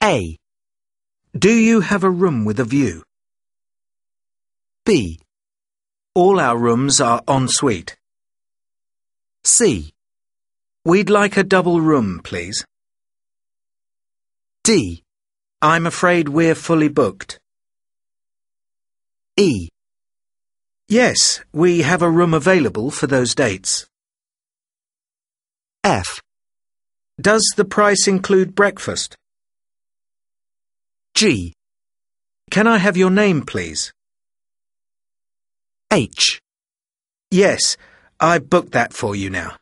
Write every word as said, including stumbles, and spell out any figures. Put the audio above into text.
A. Do you have a room with a view? B. All our rooms are en suite. C. We'd like a double room, please. D. I'm afraid we're fully booked. E. Yes, we have a room available for those dates. F. Does the price include breakfast? G. Can I have your name, please? H. Yes, I booked that for you now.